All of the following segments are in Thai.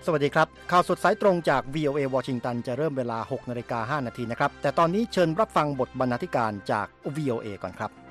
วัสดีครับข่าวสดสายตรงจาก VOA วอชิงตันจะเริ่มเวลา 6:05 น.นะครับแต่ตอนนี้เชิญรับฟังบทบรรณาธิการจาก VOA ก่อนครับ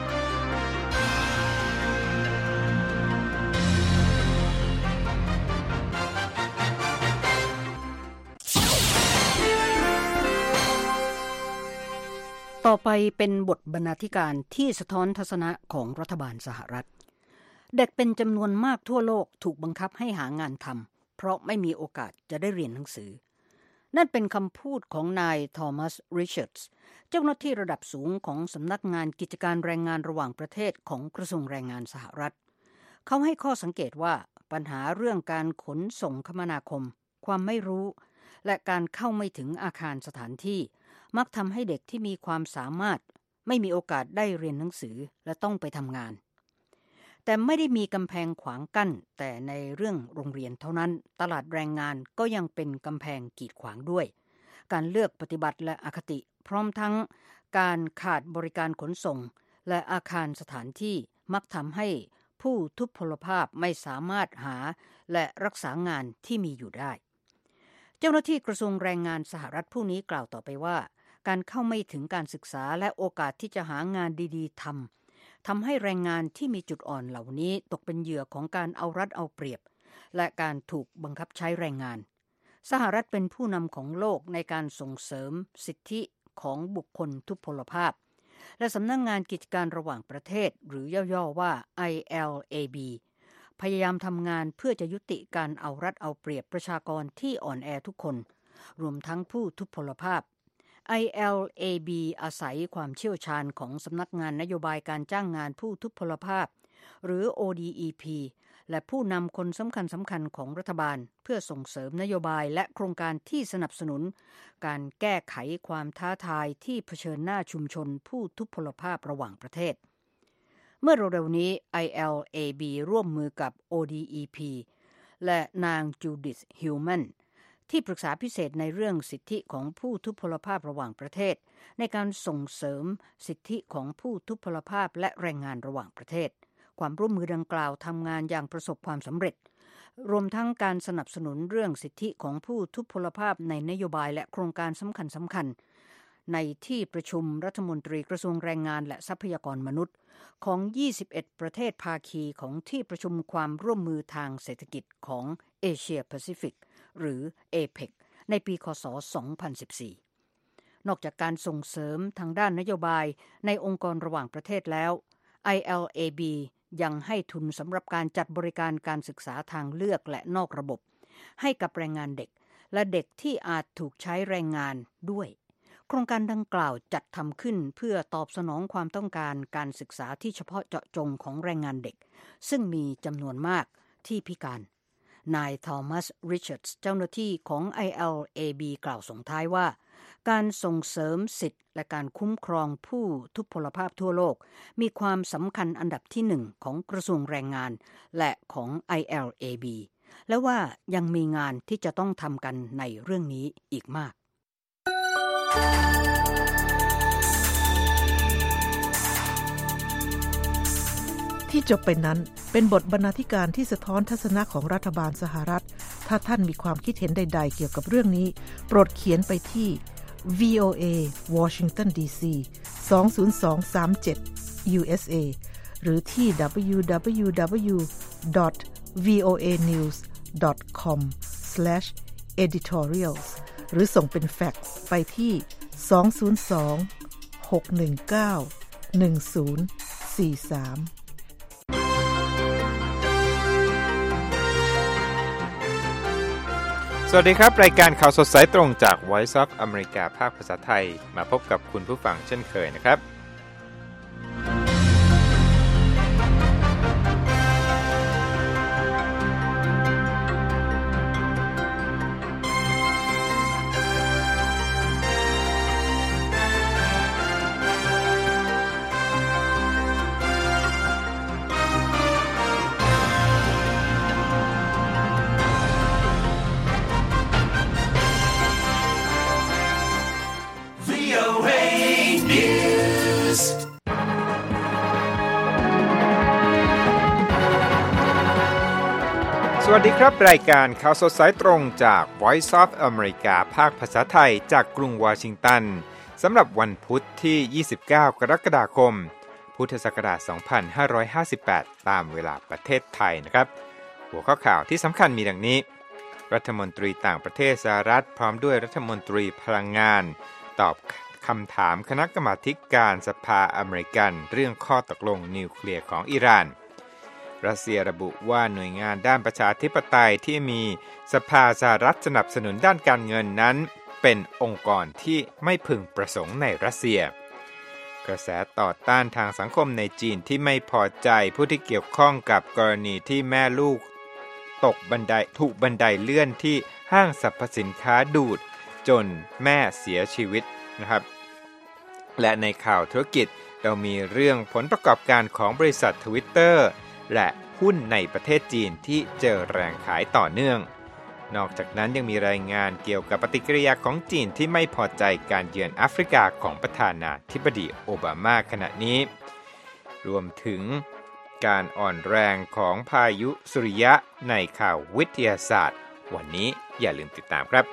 ต่อไปเป็นบทบรรณาธิการที่สะท้อนทัศนะของรัฐบาลสหรัฐเด็กเป็นจำนวนมากทั่วโลกถูกบังคับให้หางานทำเพราะไม่มีโอกาสจะได้เรียนหนังสือนั่นเป็นคำพูดของนายทอมัสริชาร์ดส์เจ้าหน้าที่ระดับสูงของสำนักงานกิจการแรงงานระหว่างประเทศของกระทรวงแรงงานสหรัฐเขาให้ข้อสังเกตว่าปัญหาเรื่องการขนส่งคมนาคมความไม่รู้และการเข้าไม่ถึงอาคารสถานที่มักทำให้เด็กที่มีความสามารถไม่มีโอกาสได้เรียนหนังสือและต้องไปทำงานแต่ไม่ได้มีกำแพงขวางกั้นแต่ในเรื่องโรงเรียนเท่านั้นตลาดแรงงานก็ยังเป็นกำแพงกีดขวางด้วยการเลือกปฏิบัติและอคติพร้อมทั้งการขาดบริการขนส่งและอาคารสถานที่มักทำให้ผู้ทุพพลภาพไม่สามารถหาและรักษางานที่มีอยู่ได้เจ้าหน้าที่กระทรวงแรงงานสหรัฐผู้นี้กล่าวต่อไปว่าการเข้าไม่ถึงการศึกษาและโอกาสที่จะหางานดีๆทำให้แรงงานที่มีจุดอ่อนเหล่านี้ตกเป็นเหยื่อของการเอารัดเอาเปรียบและการถูกบังคับใช้แรงงานสหรัฐเป็นผู้นำของโลกในการส่งเสริมสิทธิของบุคคลทุพพลภาพและสำนักงานกิจการระหว่างประเทศหรือย่อๆว่า ILAB พยายามทำงานเพื่อจะยุติการเอารัดเอาเปรียบประชากรที่อ่อนแอทุกคนรวมทั้งผู้ทุพพลภาพILAB อาศัยความเชี่ยวชาญของสำนักงานนโยบายการจ้างงานผู้ทุพพลภาพหรือ ODEP และผู้นำคนสำคัญของรัฐบาลเพื่อส่งเสริมนโยบายและโครงการที่สนับสนุนการแก้ไขความท้าทายที่เผชิญหน้าชุมชนผู้ทุพพลภาพระหว่างประเทศเมื่อเร็วๆนี้ ILAB ร่วมมือกับ ODEP และนางจูดิธ ฮิลแมนที่ปรึกษาพิเศษในเรื่องสิทธิของผู้ทุพพลภาพระหว่างประเทศในการส่งเสริมสิทธิของผู้ทุพพลภาพและแรงงานระหว่างประเทศความร่วมมือดังกล่าวทำงานอย่างประสบความสำเร็จรวมทั้งการสนับสนุนเรื่องสิทธิของผู้ทุพพลภาพในนโยบายและโครงการสำคัญในที่ประชุมรัฐมนตรีกระทรวงแรงงานและทรัพยากรมนุษย์ของ21ประเทศภาคีของที่ประชุมความร่วมมือทางเศรษฐกิจของเอเชียแปซิฟิกหรือ APEC ในปีคศ 2014 นอกจากการส่งเสริมทางด้านนโยบายในองค์กรระหว่างประเทศแล้ว ILAB ยังให้ทุนสำหรับการจัดบริการการศึกษาทางเลือกและนอกระบบให้กับแรงงานเด็กและเด็กที่อาจถูกใช้แรงงานด้วยโครงการดังกล่าวจัดทำขึ้นเพื่อตอบสนองความต้องการการศึกษาที่เฉพาะเจาะจงของแรงงานเด็กซึ่งมีจำนวนมากที่พิการนายทอมัสริชาร์ดส์เจ้าหน้าที่ของ ILAB กล่าวส่งท้ายว่าการส่งเสริมสิทธิและการคุ้มครองผู้ทุพพลภาพทั่วโลกมีความสำคัญอันดับที่1ของกระทรวงแรงงานและของ ILAB และว่ายังมีงานที่จะต้องทำกันในเรื่องนี้อีกมากที่จบไปนั้นเป็นบทบรรณาธิการที่สะท้อนทัศนะของรัฐบาลสหรัฐถ้าท่านมีความคิดเห็นใดๆเกี่ยวกับเรื่องนี้โปรดเขียนไปที่ VOA Washington DC 20237 USA หรือที่ www.voanews.com/editorials หรือส่งเป็นแฟกซ์ไปที่202-619-1043 สวัสดีครับรายการข่าวสดสายตรงจาก Voice of America ภาคภาษาไทยมาพบกับคุณผู้ฟังเช่นเคยนะครับสสวัสดีครับรายการข่าวสดสายตรงจาก Voice of America ภาคภาษาไทยจากกรุงวอชิงตันสำหรับวันพุธที่ 29 กรกฎาคม พุทธศักราช 2558 ตามเวลาประเทศไทยนะครับหัวข้อข่าวที่สำคัญมีดังนี้รัฐมนตรีต่างประเทศสหรัฐพร้อมด้วยรัฐมนตรีพลังงานตอบคำถามคณะกรรมาธิการสภาอเมริกันเรื่องข้อตกลงนิวเคลียร์ของอิหร่านรัสเซียระบุว่าหน่วยงานด้านประชาธิปไตยที่มีสภาสหรัฐสนับสนุนด้านการเงินนั้นเป็นองค์กรที่ไม่พึงประสงค์ในรัสเซียกระแสต่อต้านทางสังคมในจีนที่ไม่พอใจผู้ที่เกี่ยวข้องกับกรณีที่แม่ลูกตกบันไดถูกบันไดเลื่อนที่ห้างสรรพสินค้าดูดจนแม่เสียชีวิตนะครับและในข่าวธุรกิจเรามีเรื่องผลประกอบการของบริษัท Twitter และหุ้นในประเทศจีนที่เจอแรงขายต่อเนื่องนอกจากนั้นยังมีรายงานเกี่ยวกับปฏิกิริยาของจีนที่ไม่พอใจการเยือนแอฟริกาของประธานาธิบดีโอบามาขณะนี้รวมถึงการอ่อนแรงของพายุสุริยะในข่าววิทยาศาสตร์วันนี้อย่าลืมติดตามครับ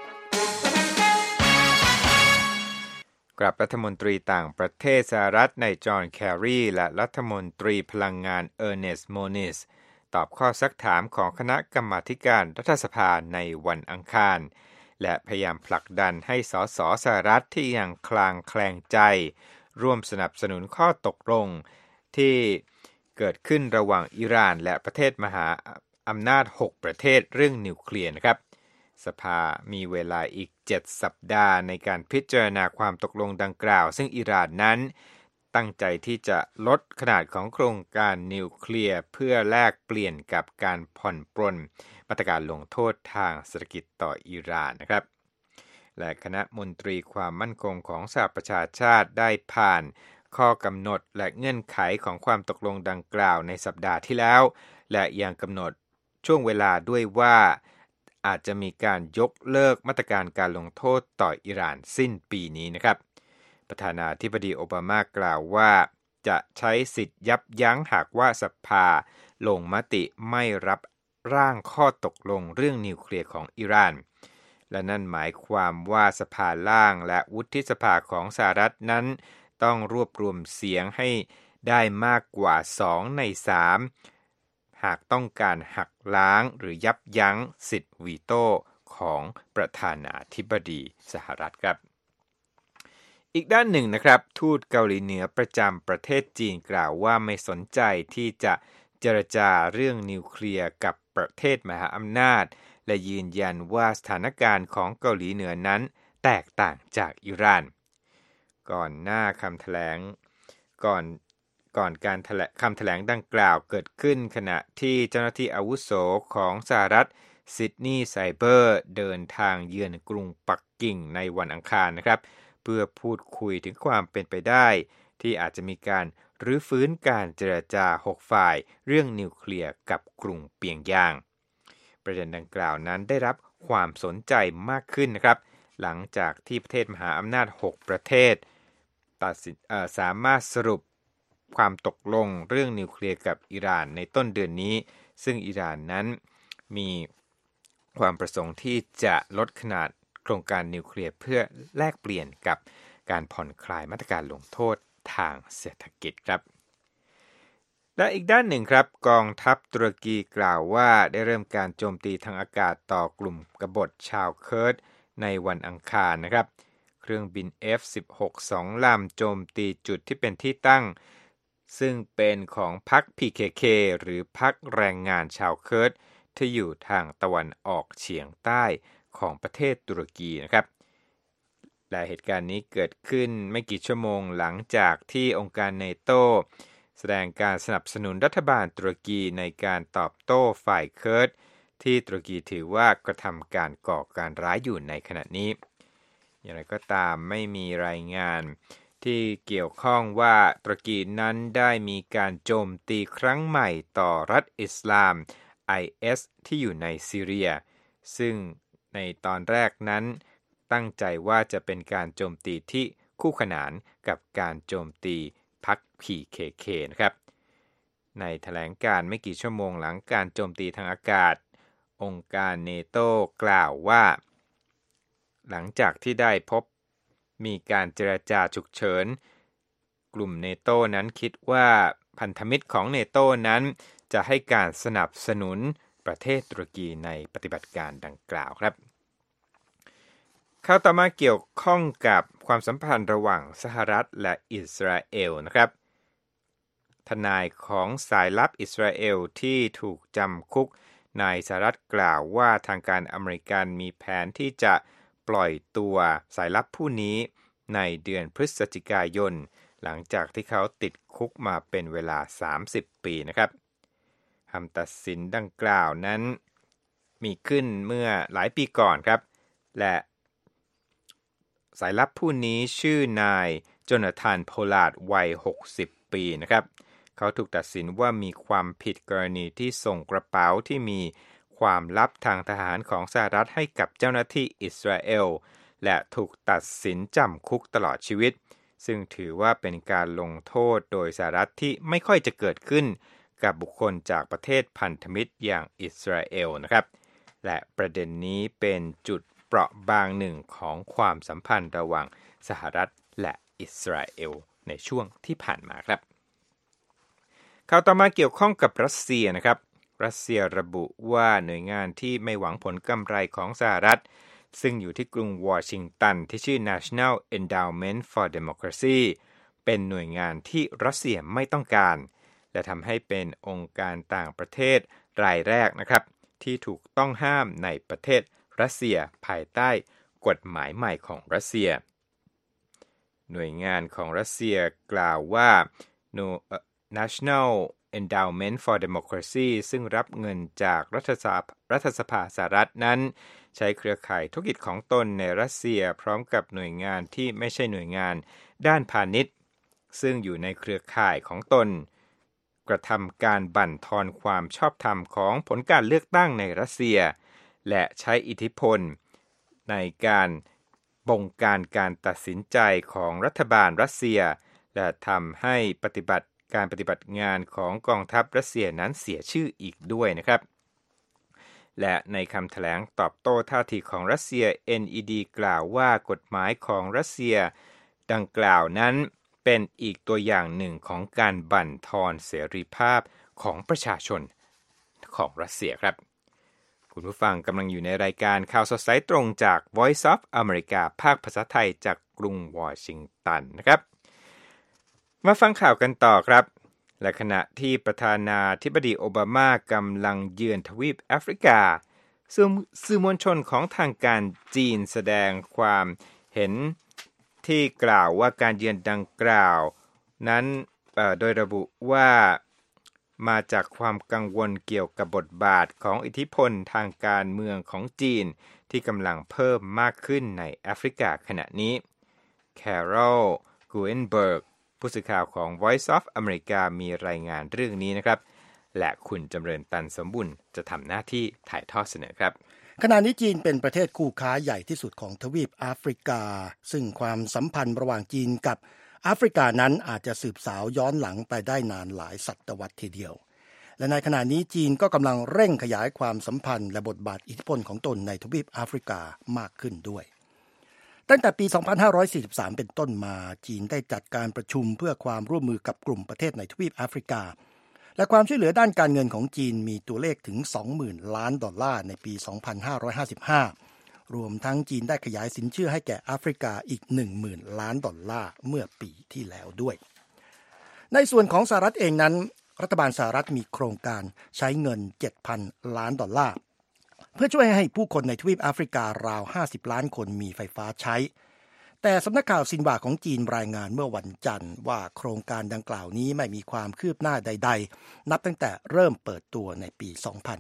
กลับรัฐมนตรีต่างประเทศสหรัฐในจอห์นแครีและรัฐมนตรีพลังงานเออร์เนสต์โมนิสตอบข้อซักถามของคณะกรรมาธิการรัฐสภาในวันอังคารและพยายามผลักดันให้สสสหรัฐที่ยังคลางแคลงใจร่วมสนับสนุนข้อตกลงที่เกิดขึ้นระหว่างอิหร่านและประเทศมหาอำนาจ6ประเทศเรื่องนิวเคลียร์นะครับสภามีเวลาอีก7สัปดาห์ในการพิจารณาความตกลงดังกล่าวซึ่งอิหร่านนั้นตั้งใจที่จะลดขนาดของโครงการนิวเคลียร์เพื่อแลกเปลี่ยนกับการผ่อนปรนมาตรการลงโทษทางเศรษฐกิจต่ออิหร่านนะครับและคณะมนตรีความมั่นคงของสหประชาชาติได้ผ่านข้อกำหนดและเงื่อนไขของความตกลงดังกล่าวในสัปดาห์ที่แล้วและยังกำหนดช่วงเวลาด้วยว่าอาจจะมีการยกเลิกมาตรการการลงโทษต่ออิหร่านสิ้นปีนี้นะครับประธานาธิบดีโอบามากล่าวว่าจะใช้สิทธิ์ยับยั้งหากว่าสภาลงมติไม่รับร่างข้อตกลงเรื่องนิวเคลียร์ของอิหร่านและนั่นหมายความว่าสภาล่างและวุฒิสภาของสหรัฐนั้นต้องรวบรวมเสียงให้ได้มากกว่า2ใน3หากต้องการหักล้างหรือยับยั้งสิทธิ์วีโต้ของประธานาธิบดีสหรัฐครับอีกด้านหนึ่งนะครับทูตเกาหลีเหนือประจำประเทศจีนกล่าวว่าไม่สนใจที่จะเจรจาเรื่องนิวเคลียร์กับประเทศมหาอำนาจและยืนยันว่าสถานการณ์ของเกาหลีเหนือนั้นแตกต่างจากอิหร่านก่อนหน้าคำแถลงก่อนการคำแถลงดังกล่าวเกิดขึ้นขณะที่เจ้าหน้าที่อาวุโสของสหรัฐซิดนีย์ไซเบอร์เดินทางเยือนกรุงปักกิ่งในวันอังคารนะครับเพื่อพูดคุยถึงความเป็นไปได้ที่อาจจะมีการรื้อฟื้นการเจรจา6ฝ่ายเรื่องนิวเคลียร์กับกรุงเปียงยางประเด็นดังกล่าวนั้นได้รับความสนใจมากขึ้นนะครับหลังจากที่ประเทศมหาอำนาจ6ประเทศสามารถสรุปความตกลงเรื่องนิวเคลียร์กับอิหร่านในต้นเดือนนี้ซึ่งอิหร่านนั้นมีความประสงค์ที่จะลดขนาดโครงการนิวเคลียร์เพื่อแลกเปลี่ยนกับการผ่อนคลายมาตรการลงโทษทางเศรษฐกิจครับและอีกด้านหนึ่งครับกองทัพตุรกีกล่าวว่าได้เริ่มการโจมตีทางอากาศต่อกลุ่มกบฏชาวเคิร์ดในวันอังคารนะครับเครื่องบิน F-16 2 ลำโจมตีจุดที่เป็นที่ตั้งซึ่งเป็นของพรรค PKK หรือพรรคแรงงานชาวเคิร์ดที่อยู่ทางตะวันออกเฉียงใต้ของประเทศตุรกีนะครับและเหตุการณ์นี้เกิดขึ้นไม่กี่ชั่วโมงหลังจากที่องค์การเนโตแสดงการสนับสนุนรัฐบาลตุรกีในการตอบโต้ฝ่ายเคิร์ดที่ตุรกีถือว่ากระทำการก่อการร้ายอยู่ในขณะนี้อย่างไรก็ตามไม่มีรายงานที่เกี่ยวข้องว่าตุรกีนั้นได้มีการโจมตีครั้งใหม่ต่อรัฐอิสลาม IS ที่อยู่ในซีเรียซึ่งในตอนแรกนั้นตั้งใจว่าจะเป็นการโจมตีที่คู่ขนานกับการโจมตีพรรค PKK นะครับในแถลงการไม่กี่ชั่วโมงหลังการโจมตีทางอากาศองค์การเนโตกล่าวว่าหลังจากที่ได้พบมีการเจรจาฉุกเฉินกลุ่มเนโตนั้นคิดว่าพันธมิตรของเนโตนั้นจะให้การสนับสนุนประเทศตุรกีในปฏิบัติการดังกล่าวครับข่าวต่อมาเกี่ยวข้องกับความสัมพันธ์ระหว่างสหรัฐและอิสราเอลนะครับทนายของสายลับอิสราเอลที่ถูกจำคุกนายสหรัฐกล่าวว่าทางการอเมริกันมีแผนที่จะปล่อยตัวสายลับผู้นี้ในเดือนพฤศจิกายนหลังจากที่เขาติดคุกมาเป็นเวลา30 ปีนะครับคำตัดสินดังกล่าวนั้นมีขึ้นเมื่อหลายปีก่อนครับและสายลับผู้นี้ชื่อนายโจนาธานโพลาร์ดวัย60 ปีนะครับเขาถูกตัดสินว่ามีความผิดกรณีที่ส่งกระเป๋าที่มีความลับทางทหารของสหรัฐให้กับเจ้าหน้าที่อิสราเอลและถูกตัดสินจำคุกตลอดชีวิตซึ่งถือว่าเป็นการลงโทษโดยสหรัฐที่ไม่ค่อยจะเกิดขึ้นกับบุคคลจากประเทศพันธมิตรอย่างอิสราเอลนะครับและประเด็นนี้เป็นจุดเปราะบางหนึ่งของความสัมพันธ์ระหว่างสหรัฐและอิสราเอลในช่วงที่ผ่านมาครับข่าวต่อมาเกี่ยวข้องกับรัสเซียนะครับรัสเซียระบุว่าหน่วยงานที่ไม่หวังผลกำไรของสหรัฐซึ่งอยู่ที่กรุงวอชิงตันที่ชื่อ National Endowment for Democracy เป็นหน่วยงานที่รัสเซียไม่ต้องการและทำให้เป็นองค์การต่างประเทศรายแรกนะครับที่ถูกต้องห้ามในประเทศรัสเซียภายใต้กฎหมายใหม่ของรัสเซียหน่วยงานของรัสเซียกล่าวว่า National Endowment for Democracy ซึ่งรับเงินจากรัฐสภาสหรัฐนั้นใช้เครือข่ายธุรกิจของตนในรัสเซียพร้อมกับหน่วยงานที่ไม่ใช่หน่วยงานด้านพาณิชย์ซึ่งอยู่ในเครือข่ายของตนกระทำการบั่นทอนความชอบธรรมของผลการเลือกตั้งในรัสเซียและใช้อิทธิพลในการบงการการตัดสินใจของรัฐบาลรัสเซียและทำให้การปฏิบัติงานของกองทัพรัสเซียนั้นเสียชื่ออีกด้วยนะครับและในคำแถลงตอบโต้ท่าทีของรัสเซีย NED กล่าวว่ากฎหมายของรัสเซียดังกล่าวนั้นเป็นอีกตัวอย่างหนึ่งของการบั่นทอนเสรีภาพของประชาชนของรัสเซียครับคุณผู้ฟังกำลังอยู่ในรายการข่าวสดสายตรงจาก Voice of America ภาคภาษาไทยจากกรุงวอชิงตันนะครับมาฟังข่าวกันต่อครับและขณะที่ประธานาธิบดีโอบามากำลังเยือนทวีปแอฟริกาสื่อมวลชนของทางการจีนแสดงความเห็นที่กล่าวว่าการเยือนดังกล่าวนั้นโดยระบุว่ามาจากความกังวลเกี่ยวกับบทบาทของอิทธิพลทางการเมืองของจีนที่กำลังเพิ่มมากขึ้นในแอฟริกาขณะนี้แคโรล กูเอนเบิร์กผู้สื่อข่าวของ Voice of America มีรายงานเรื่องนี้นะครับและคุณจำเริญตันสมบุญจะทำหน้าที่ถ่ายทอดเสนอครับขณะนี้จีนเป็นประเทศคู่ค้าใหญ่ที่สุดของทวีปแอฟริกาซึ่งความสัมพันธ์ระหว่างจีนกับแอฟริกานั้นอาจจะสืบสาวย้อนหลังไปได้นานหลายศตวรรษทีเดียวและในขณะนี้จีนก็กำลังเร่งขยายความสัมพันธ์และบทบาทอิทธิพลของตนในทวีปแอฟริกามากขึ้นด้วยตั้งแต่ปี 2543 เป็นต้นมาจีนได้จัดการประชุมเพื่อความร่วมมือกับกลุ่มประเทศในทวีปแอฟริกาและความช่วยเหลือด้านการเงินของจีนมีตัวเลขถึง 20,000 ล้านดอลลาร์ในปี 2555 รวมทั้งจีนได้ขยายสินเชื่อให้แก่แอฟริกาอีก 10,000 ล้านดอลลาร์เมื่อปีที่แล้วด้วยในส่วนของสหรัฐเองนั้นรัฐบาลสหรัฐมีโครงการใช้เงิน 7,000 ล้านดอลลาร์เพื่อช่วยให้ผู้คนในทวีปแอฟริการาว50ล้านคนมีไฟฟ้าใช้แต่สำนักข่าวซินหวาของจีนรายงานเมื่อวันจันทร์ว่าโครงการดังกล่าวนี้ไม่มีความคืบหน้าใดๆนับตั้งแต่เริ่มเปิดตัวในปี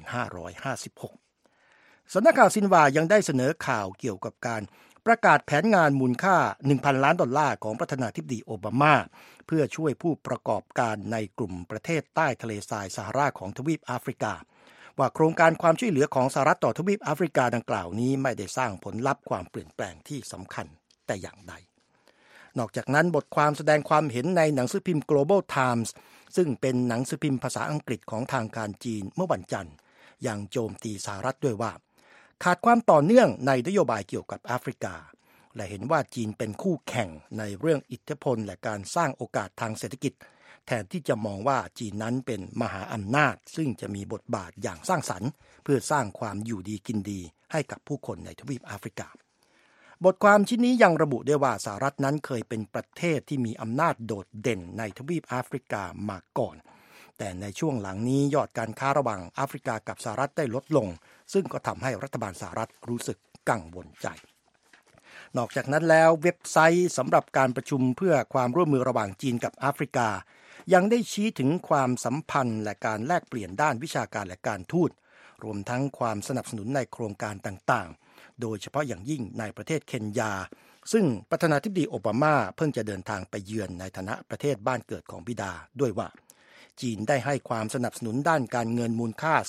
2556 สำนักข่าวซินหวายังได้เสนอข่าวเกี่ยวกับการประกาศแผนงานมูลค่า 1,000 ล้านดอลลาร์ของประธานาธิบดีโอบามาเพื่อช่วยผู้ประกอบการในกลุ่มประเทศใต้ทะเลทรายซาฮาราของทวีปแอฟริกาว่าโครงการความช่วยเหลือของสหรัฐต่อทวีปแอฟริกาดังกล่าวนี้ไม่ได้สร้างผลลัพธ์ความเปลี่ยนแปลงที่สำคัญแต่อย่างใดนอกจากนั้นบทความแสดงความเห็นในหนังสือพิมพ์ Global Times ซึ่งเป็นหนังสือพิมพ์ภาษาอังกฤษของทางการจีนเมื่อวันจันทร์ยังโจมตีสหรัฐด้วยว่าขาดความต่อเนื่องในนโยบายเกี่ยวกับแอฟริกาและเห็นว่าจีนเป็นคู่แข่งในเรื่องอิทธิพลและการสร้างโอกาสทางเศรษฐกิจแทนที่จะมองว่าจีนนั้นเป็นมหาอำนาจซึ่งจะมีบทบาทอย่างสร้างสรรค์เพื่อสร้างความอยู่ดีกินดีให้กับผู้คนในทวีปแอฟริกาบทความชิ้นนี้ยังระบุได้ว่าสหรัฐนั้นเคยเป็นประเทศที่มีอำนาจโดดเด่นในทวีปแอฟริกามาก่อนแต่ในช่วงหลังนี้ยอดการค้าระหว่างแอฟริกากับสหรัฐได้ลดลงซึ่งก็ทำให้รัฐบาลสหรัฐรู้สึกกังวลใจนอกจากนั้นแล้วเว็บไซต์สำหรับการประชุมเพื่อความร่วมมือระหว่างจีนกับแอฟริกายังได้ชี้ถึงความสัมพันธ์และการแลกเปลี่ยนด้านวิชาการและการทูตรวมทั้งความสนับสนุนในโครงการต่างๆโดยเฉพาะอย่างยิ่งในประเทศเคนยาซึ่งประธานาธิบดีโอบามาเพิ่งจะเดินทางไปเยือนในฐานะประเทศบ้านเกิดของบิดาด้วยว่าจีนได้ให้ความสนับสนุนด้านการเงินมูลค่า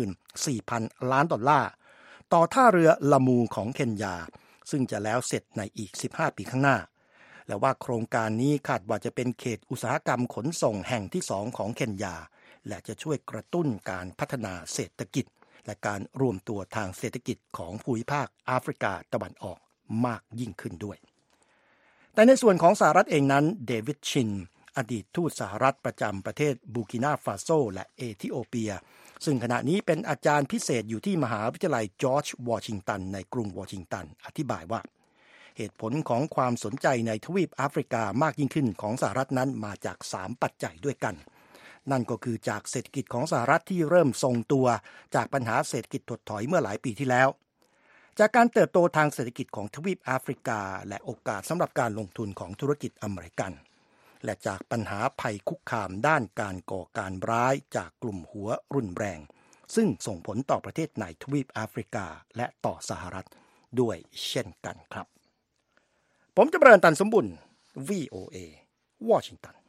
24,000 ล้านดอลลาร์ต่อท่าเรือลามูของเคนยาซึ่งจะแล้วเสร็จในอีก15 ปีข้างหน้าและว่าโครงการนี้คาดว่าจะเป็นเขตอุตสาหกรรมขนส่งแห่งที่2ของเคนยาและจะช่วยกระตุ้นการพัฒนาเศรษฐกิจและการรวมตัวทางเศรษฐกิจของภูมิภาคแอฟริกาตะวันออกมากยิ่งขึ้นด้วยแต่ในส่วนของสหรัฐเองนั้นเดวิดชินอดีตทูตสหรัฐประจำประเทศบูกินาฟาโซและเอธิโอเปียซึ่งขณะนี้เป็นอาจารย์พิเศษอยู่ที่มหาวิทยาลัยจอร์จวอชิงตันในกรุงวอชิงตันอธิบายว่าเหตุผลของความสนใจในทวีปแอฟริกามากยิ่งขึ้นของสหรัฐนั้นมาจาก3ปัจจัยด้วยกันนั่นก็คือจากเศรษฐกิจของสหรัฐที่เริ่มทรงตัวจากปัญหาเศรษฐกิจถดถอยเมื่อหลายปีที่แล้วจากการเติบโตทางเศรษฐกิจของทวีปแอฟริกาและโอกาสสำหรับการลงทุนของธุรกิจอเมริกันและจากปัญหาภัยคุกคามด้านการก่อการร้ายจากกลุ่มหัวรุนแรงซึ่งส่งผลต่อประเทศในทวีปแอฟริกาและต่อสหรัฐด้วยเช่นกันครับผมจะเริญตันสมบุญ VOA วอชิงตัน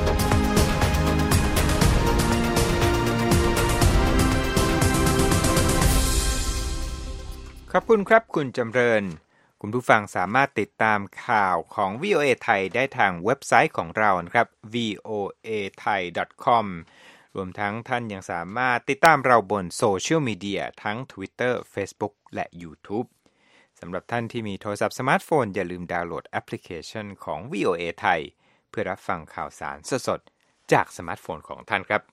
ขอบคุณครับคุณจำเริญคุณผู้ฟังสามารถติดตามข่าวของ VOA ไทยได้ทางเว็บไซต์ของเรานะครับ voathai.com รวมทั้งท่านยังสามารถติดตามเราบนโซเชียลมีเดียทั้ง Twitter Facebook และ YouTube สำหรับท่านที่มีโทรศัพท์สมาร์ทโฟนอย่าลืมดาวน์โหลดแอปพลิเคชันของ VOA ไทยเพื่อรับฟังข่าวสารสดๆจากสมาร์ทโฟนของท่านครับ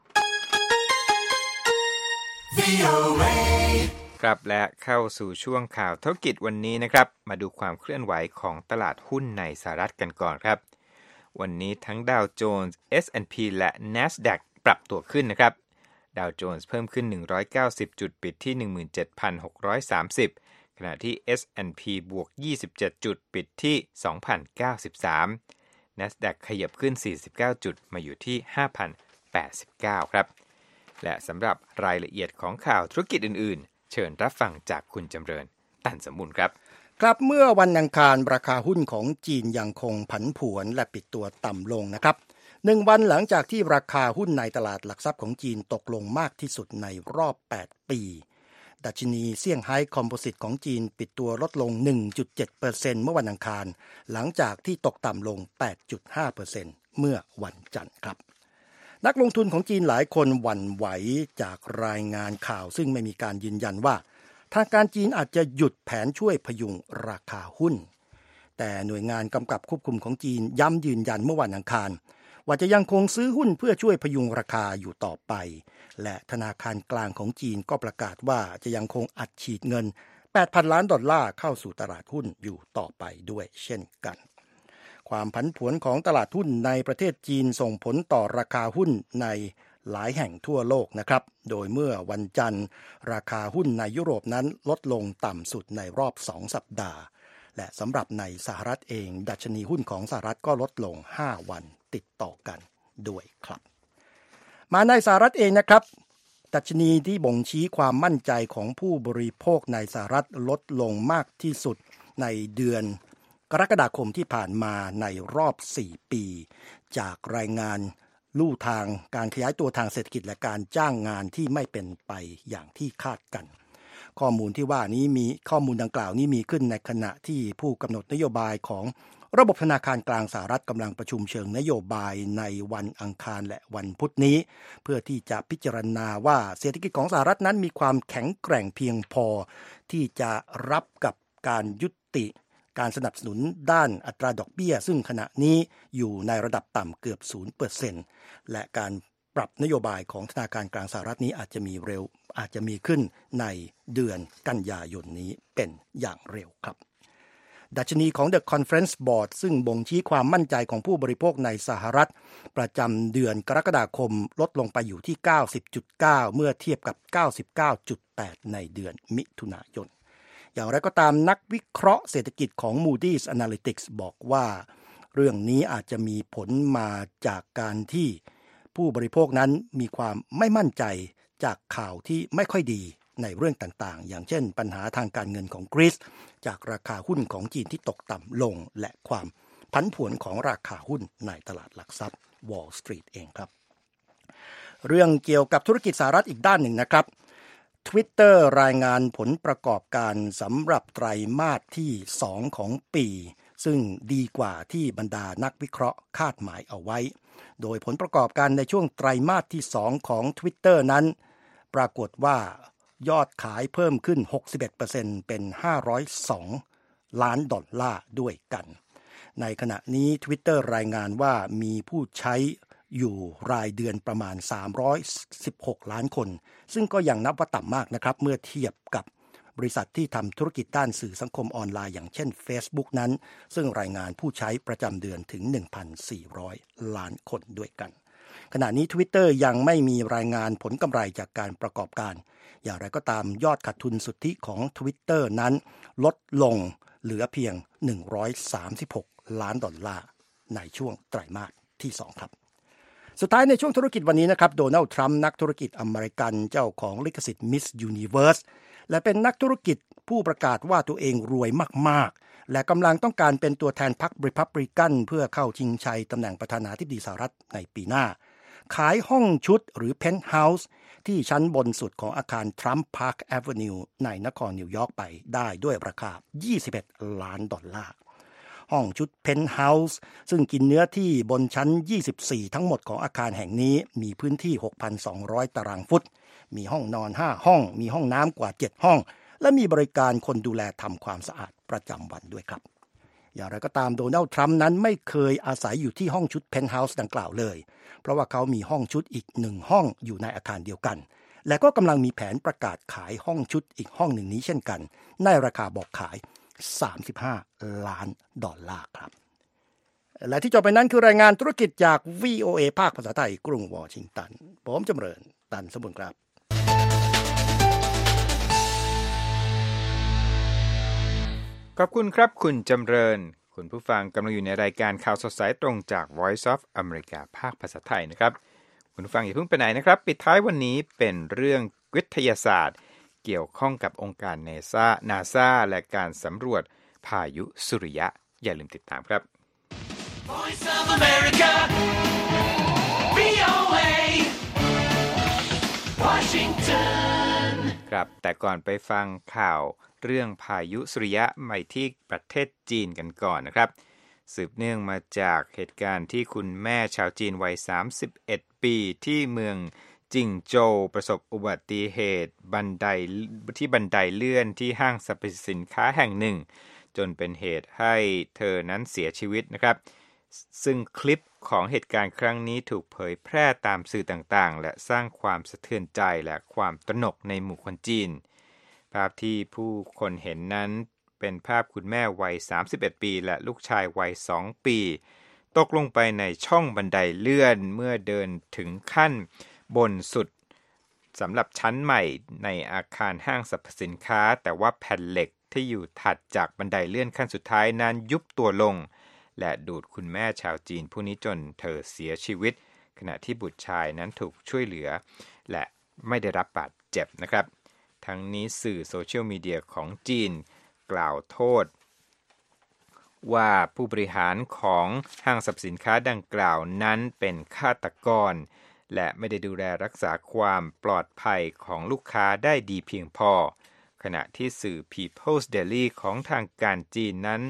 ครับและเข้าสู่ช่วงข่าวธุรกิจวันนี้นะครับมาดูความเคลื่อนไหวของตลาดหุ้นในสหรัฐกันก่อนครับวันนี้ทั้งดาวโจนส์ S&P และ NASDAQ ปรับตัวขึ้นนะครับดาวโจนส์เพิ่มขึ้น190จุดปิดที่ 17,630 ขณะที่ S&P บวก27จุดปิดที่ 2,093 NASDAQ ขยับขึ้น49จุดมาอยู่ที่ 5,089 ครับและสำหรับรายละเอียดของข่าวธุรกิจอื่นๆเชิญรับฟังจากคุณจำเริญตันสมบูรณ์ครับครับเมื่อวันอังคารราคาหุ้นของจีนยังคงผันผวนและปิดตัวต่ำลงนะครับ1วันหลังจากที่ราคาหุ้นในตลาดหลักทรัพย์ของจีนตกลงมากที่สุดในรอบ8ปีดัชนีเซี่ยงไฮ้คอมโพสิตของจีนปิดตัวลดลง 1.7% เมื่อวันอังคารหลังจากที่ตกต่ำลง 8.5% เมื่อวันจันทร์ครับนักลงทุนของจีนหลายคนหวั่นไหวจากรายงานข่าวซึ่งไม่มีการยืนยันว่าทางการจีนอาจจะหยุดแผนช่วยพยุงราคาหุ้นแต่หน่วยงานกำกับควบคุมของจีนย้ำยืนยันเมื่อวันอังคารว่าจะยังคงซื้อหุ้นเพื่อช่วยพยุงราคาอยู่ต่อไปและธนาคารกลางของจีนก็ประกาศว่าจะยังคงอัดฉีดเงิน 8,000 ล้านดอลลาร์เข้าสู่ตลาดหุ้นอยู่ต่อไปด้วยเช่นกันความผันผวนของตลาดหุ้นในประเทศจีนส่งผลต่อราคาหุ้นในหลายแห่งทั่วโลกนะครับโดยเมื่อวันจันทร์ราคาหุ้นในยุโรปนั้นลดลงต่ำสุดในรอบ2สัปดาห์และสำหรับในสหรัฐเองดัชนีหุ้นของสหรัฐก็ลดลง5วันติดต่อกันด้วยครับมาในสหรัฐเองนะครับดัชนีที่บ่งชี้ความมั่นใจของผู้บริโภคในสหรัฐลดลงมากที่สุดในเดือนกรกฎาคมที่ผ่านมาในรอบ4ปีจากรายงานลู่ทางการขยายตัวทางเศรษฐกิจและการจ้างงานที่ไม่เป็นไปอย่างที่คาดกันข้อมูลที่ว่านี้มีข้อมูลดังกล่าวนี้มีขึ้นในขณะที่ผู้กำหนดนโยบายของระบบธนาคารกลางสหรัฐกำลังประชุมเชิงนโยบายในวันอังคารและวันพุธนี้เพื่อที่จะพิจารณาว่าเศรษฐกิจของสหรัฐนั้นมีความแข็งแกร่งเพียงพอที่จะรับกับการยุติการสนับสนุนด้านอัตราดอกเบี้ยซึ่งขณะนี้อยู่ในระดับต่ำเกือบ 0% และการปรับนโยบายของธนาคารกลางสหรัฐนี้อาจจะมีขึ้นในเดือนกันยายนนี้เป็นอย่างเร็วครับดัชนีของ The Conference Board ซึ่งบ่งชี้ความมั่นใจของผู้บริโภคในสหรัฐประจำเดือนกรกฎาคมลดลงไปอยู่ที่ 90.9 เมื่อเทียบกับ 99.8 ในเดือนมิถุนายนอย่างไรก็ตามนักวิเคราะห์เศรษฐกิจของ Moody's Analytics บอกว่าเรื่องนี้อาจจะมีผลมาจากการที่ผู้บริโภคนั้นมีความไม่มั่นใจจากข่าวที่ไม่ค่อยดีในเรื่องต่างๆอย่างเช่นปัญหาทางการเงินของกรีซจากราคาหุ้นของจีนที่ตกต่ำลงและความผันผวนของราคาหุ้นในตลาดหลักทรัพย์ Wall Street เองครับเรื่องเกี่ยวกับธุรกิจสหรัฐอีกด้านหนึ่งนะครับ Twitter รายงานผลประกอบการสำหรับไตรมาสที่2ของปีซึ่งดีกว่าที่บรรดานักวิเคราะห์คาดหมายเอาไว้โดยผลประกอบการในช่วงไตรมาสที่2ของ Twitter นั้นปรากฏว่ายอดขายเพิ่มขึ้น 61% เป็น$502 ล้านด้วยกันในขณะนี้ Twitter รายงานว่ามีผู้ใช้อยู่รายเดือนประมาณ316ล้านคนซึ่งก็ยังนับว่าต่ำมากนะครับเมื่อเทียบกับบริษัทที่ทำธุรกิจด้านสื่อสังคมออนไลน์อย่างเช่น Facebook นั้นซึ่งรายงานผู้ใช้ประจำเดือนถึง 1,400 ล้านคนด้วยกันขณะนี้ Twitter ยังไม่มีรายงานผลกำไรจากการประกอบการอย่างไรก็ตามยอดขาดทุนสุทธิของ Twitter นั้นลดลงเหลือเพียง$136 ล้านในช่วงไตรมาสที่2ครับสุดท้ายในช่วงธุรกิจวันนี้นะครับโดนัลด์ทรัมป์นักธุรกิจอเมริกันเจ้าของลิขสิทธิ์ Miss Universe และเป็นนักธุรกิจผู้ประกาศว่าตัวเองรวยมากๆและกำลังต้องการเป็นตัวแทนพรรครีพับลิกันเพื่อเข้าชิงชัยตำแหน่งประธานาธิบดีสหรัฐในปีหน้าขายห้องชุดหรือเพนท์เฮาส์ที่ชั้นบนสุดของอาคาร Trump Park Avenue ในนครนิวยอร์กไปได้ด้วยราคา$21 ล้านห้องชุดเพนท์เฮาส์ซึ่งกินเนื้อที่บนชั้น24ทั้งหมดของอาคารแห่งนี้มีพื้นที่ 6,200 ตารางฟุตมีห้องนอน5ห้องมีห้องน้ำกว่า7ห้องและมีบริการคนดูแลทำความสะอาดประจำวันด้วยครับอย่างไรก็ตามโดนัลด์ทรัมป์นั้นไม่เคยอาศัยอยู่ที่ห้องชุดเพนท์เฮาส์ดังกล่าวเลยเพราะว่าเขามีห้องชุดอีก1ห้องอยู่ในอาคารเดียวกันและก็กำลังมีแผนประกาศขายห้องชุดอีกห้องหนึ่งนี้เช่นกันในราคาบอกขาย$35 ล้านครับและที่จบไปนั้นคือรายงานธุรกิจจาก VOA ภาคภาษาไทยกรุงวอชิงตันผมจำเริญตันสมบูรณ์ครับขอบคุณครับคุณจำเริญคุณผู้ฟังกำลังอยู่ในรายการข่าวสดสายตรงจาก Voice of America ภาคภาษาไทยนะครับคุณผู้ฟังอย่าเพิ่งไปไหนนะครับปิดท้ายวันนี้เป็นเรื่องวิทยาศาสตร์เกี่ยวข้องกับองค์การ NASA และการสำรวจพายุสุริยะอย่าลืมติดตามครับ Voice of America VOA Washington ครับแต่ก่อนไปฟังข่าวเรื่องพายุสุริยะใหม่ที่ประเทศจีนกันก่อนนะครับสืบเนื่องมาจากเหตุการณ์ที่คุณแม่ชาวจีนวัย31ปีที่เมืองจิงโจวประสบอุบัติเหตุบันไดเลื่อนที่ห้างสรรพสินค้าแห่งหนึ่งจนเป็นเหตุให้เธอนั้นเสียชีวิตนะครับซึ่งคลิปของเหตุการณ์ครั้งนี้ถูกเผยแพร่ตามสื่อต่างๆและสร้างความสะเทือนใจและความตระหนกในหมู่คนจีนภาพที่ผู้คนเห็นนั้นเป็นภาพคุณแม่วัย31ปีและลูกชายวัย2ปีตกลงไปในช่องบันไดเลื่อนเมื่อเดินถึงขั้นบนสุดสำหรับชั้นใหม่ในอาคารห้างสรรพสินค้าแต่ว่าแผ่นเหล็กที่อยู่ถัดจากบันไดเลื่อนขั้นสุดท้ายนั้นยุบตัวลงและดูดคุณแม่ชาวจีนผู้นี้จนเธอเสียชีวิตขณะที่บุตรชายนั้นถูกช่วยเหลือและไม่ได้รับบาดเจ็บนะครับทั้งนี้สื่อโซเชียลมีเดียของจีนกล่าวโทษว่าผู้บริหารของห้างสรรพสินค้าดังกล่าวนั้นเป็นฆาตกรและไม่ได้ดูแลรักษาความปลอดภัยของลูกค้าได้ดีเพียงพอขณะที่สื่อ People's Daily ของทางการจีนนั้น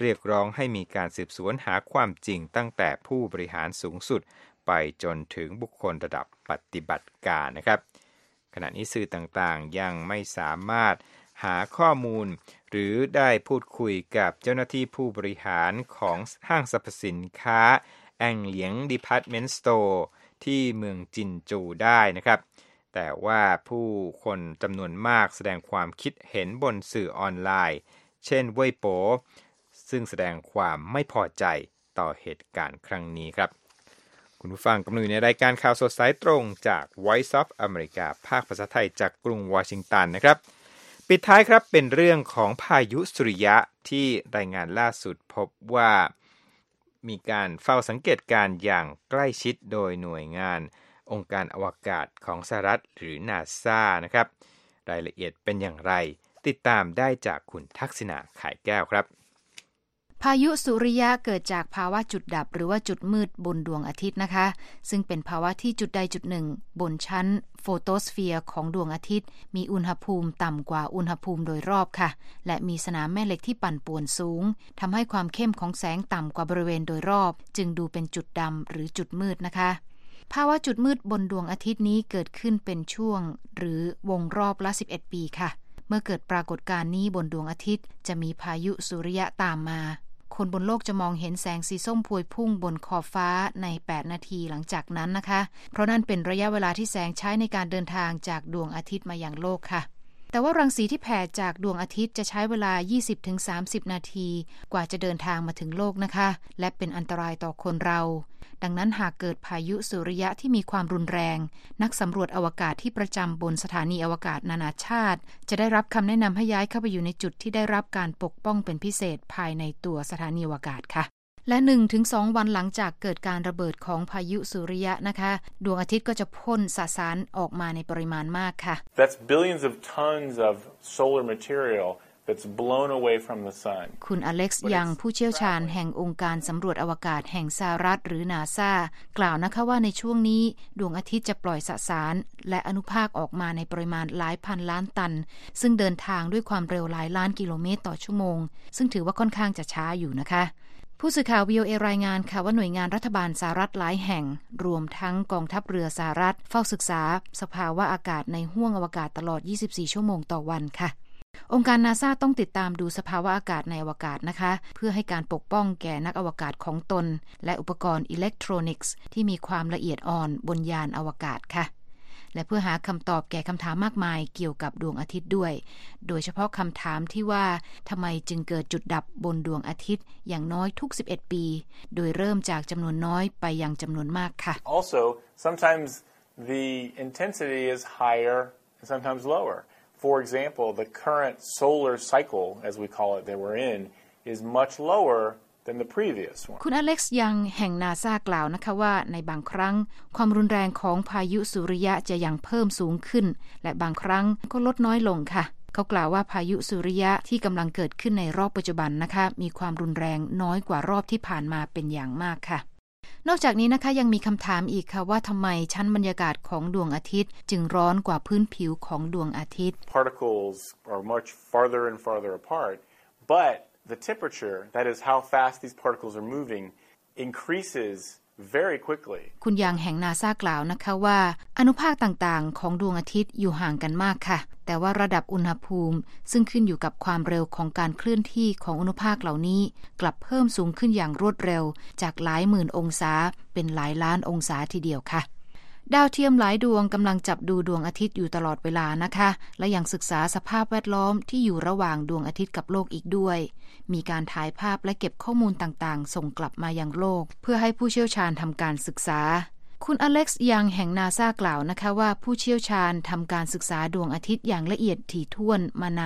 เรียกร้องให้มีการสืบสวนหาความจริงตั้งแต่ผู้บริหารสูงสุดไปจนถึงบุคคลระดับปฏิบัติการนะครับขณะนี้สื่อต่างๆยังไม่สามารถหาข้อมูลหรือได้พูดคุยกับเจ้าหน้าที่ผู้บริหารของห้างสรรพสินค้าแองเหลียงดีพาร์ตเมนต์สโตร์ที่เมืองจินจูได้นะครับแต่ว่าผู้คนจำนวนมากแสดงความคิดเห็นบนสื่อออนไลน์เช่นเว่ยโป๋ซึ่งแสดงความไม่พอใจต่อเหตุการณ์ครั้งนี้ครับคุณผู้ฟังกำลังอยู่ในรายการข่าวสดสายตรงจาก Voice of America ภาคภาษาไทยจากกรุงวอชิงตันนะครับปิดท้ายครับเป็นเรื่องของพายุสุริยะที่รายงานล่าสุดพบว่ามีการเฝ้าสังเกตการณ์อย่างใกล้ชิดโดยหน่วยงานองค์การอวกาศของสหรัฐหรือ NASA นะครับรายละเอียดเป็นอย่างไรติดตามได้จากคุณทักษิณาขายแก้วครับพายุสุริยะเกิดจากภาวะจุดดับหรือว่าจุดมืดบนดวงอาทิตย์นะคะซึ่งเป็นภาวะที่จุดใดจุดหนึ่งบนชั้นโฟโตสเฟียร์ของดวงอาทิตย์มีอุณหภูมิต่ำกว่าอุณหภูมิโดยรอบค่ะและมีสนามแม่เหล็กที่ปั่นป่วนสูงทำให้ความเข้มของแสงต่ำกว่าบริเวณโดยรอบจึงดูเป็นจุดดำหรือจุดมืดนะคะภาวะจุดมืดบนดวงอาทิตย์นี้เกิดขึ้นเป็นช่วงหรือวงรอบละ11ปีค่ะเมื่อเกิดปรากฏการณ์นี้บนดวงอาทิตย์จะมีพายุสุริยะตามมาคนบนโลกจะมองเห็นแสงสีส้มพวยพุ่งบนขอบฟ้าใน8นาทีหลังจากนั้นนะคะเพราะนั่นเป็นระยะเวลาที่แสงใช้ในการเดินทางจากดวงอาทิตย์มายังโลกค่ะแต่ว่ารังสีที่แผ่จากดวงอาทิตย์จะใช้เวลา 20-30 นาทีกว่าจะเดินทางมาถึงโลกนะคะและเป็นอันตรายต่อคนเราดังนั้นหากเกิดพายุสุริยะที่มีความรุนแรงนักสำรวจอวกาศที่ประจำบนสถานีอวกาศนานาชาติจะได้รับคำแนะนำให้ย้ายเข้าไปอยู่ในจุดที่ได้รับการปกป้องเป็นพิเศษภายในตัวสถานีอวกาศค่ะและ 1-2 วันหลังจากเกิดการระเบิดของพายุสุริยะนะคะดวงอาทิตย์ก็จะพ่นสสารออกมาในปริมาณมากค่ะ That's billions of tons of solar material that's blown away from the sun คุณอเล็กซ์ยังผู้เชี่ยวชาญแห่งองค์การสำรวจอวกาศแห่งสหรัฐหรือ NASA กล่าวนะคะว่าในช่วงนี้ดวงอาทิตย์จะปล่อยสสารและอนุภาคออกมาในปริมาณหลายพันล้านตันซึ่งเดินทางด้วยความเร็วหลายล้านกิโลเมตรต่อชั่วโมงซึ่งถือว่าค่อนข้างจะช้าอยู่นะคะผู้สื่อข่าว VOA รายงานค่ะว่าหน่วยงานรัฐบาลสหรัฐหลายแห่งรวมทั้งกองทัพเรือสหรัฐเฝ้าศึกษาสภาวะอากาศในห้วงอวกาศตลอด24ชั่วโมงต่อวันค่ะองค์การ NASA ต้องติดตามดูสภาวะอากาศในอวกาศนะคะเพื่อให้การปกป้องแก่นักอวกาศของตนและอุปกรณ์อิเล็กทรอนิกส์ที่มีความละเอียดอ่อนบนยานอวกาศค่ะและเพื่อหาคำตอบแก่คำถามมากมายเกี่ยวกับดวงอาทิตย์ด้วยโดยเฉพาะคำถามที่ว่าทำไมจึงเกิดจุดดับบนดวงอาทิตย์อย่างน้อยทุก11ปีโดยเริ่มจากจำนวนน้อยไปยังจำนวนมากค่ะ Also sometimes the intensity is higher and sometimes lower For example the current solar cycle as we call it that we're in is much lower than the previous one คุณอเล็กซ์ยังแห่ง NASA กล่าวนะคะว่าในบางครั้งความรุนแรงของพายุสุริยะจะยังเพิ่มสูงขึ้นและบางครั้งก็ลดน้อยลงค่ะเขากล่าวว่าพายุสุริยะที่กำลังเกิดขึ้นในรอบปัจจุบันนะคะมีความรุนแรงน้อยกว่ารอบที่ผ่านมาเป็นอย่างมากค่ะนอกจากนี้นะคะยังมีคำถามอีกค่ะว่าทำไมชั้นบรรยากาศของดวงอาทิตย์จึงร้อนกว่าพื้นผิวของดวงอาทิตย์ Particles are much farther and farther apart but the temperature that is how fast these particles are moving increases very quickly คุณยังแห่ง NASA กล่าวนะคะว่าอนุภาคต่างๆของดวงอาทิตย์อยู่ห่างกันมากค่ะแต่ว่าระดับอุณหภูมิซึ่งขึ้นอยู่กับความเร็วของการเคลื่อนที่ของอนุภาคเหล่านี้กลับเพิ่มสูงขึ้นอย่างรวดเร็วจากหลายหมื่นองศาเป็นหลายล้านองศาทีเดียวค่ะดาวเทียมหลายดวงกำลังจับดูดวงอาทิตย์อยู่ตลอดเวลานะคะและยังศึกษาสภาพแวดล้อมที่อยู่ระหว่างดวงอาทิตย์กับโลกอีกด้วยมีการถ่ายภาพและเก็บข้อมูลต่างๆส่งกลับมายังโลกเพื่อให้ผู้เชี่ยวชาญทำการศึกษาคุณอเล็กซ์ยังแห่ง NASA กล่าวนะคะว่าผู้เชี่ยวชาญทำการศึกษาดวงอาทิตย์อย่างละเอียดถี่ถ้วนมานาน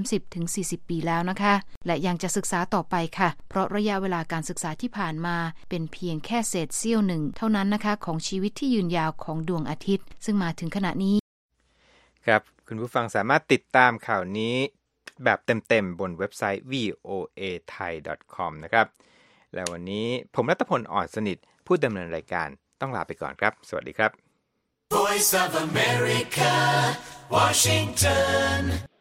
30-40 ปีแล้วนะคะและยังจะศึกษาต่อไปค่ะเพราะระยะเวลาการศึกษาที่ผ่านมาเป็นเพียงแค่เศษเสี้ยวหนึ่งเท่านั้นนะคะของชีวิตที่ยืนยาวของดวงอาทิตย์ซึ่งมาถึงขณะนี้ครับคุณผู้ฟังสามารถติดตามข่าวนี้แบบเต็มๆบนเว็บไซต์ voathai.com นะครับและวันนี้ผมรัตพลอ่อนสนิทผู้ดำเนินรายการต้องลาไปก่อนครับสวัสดีครับ Voice of America Washington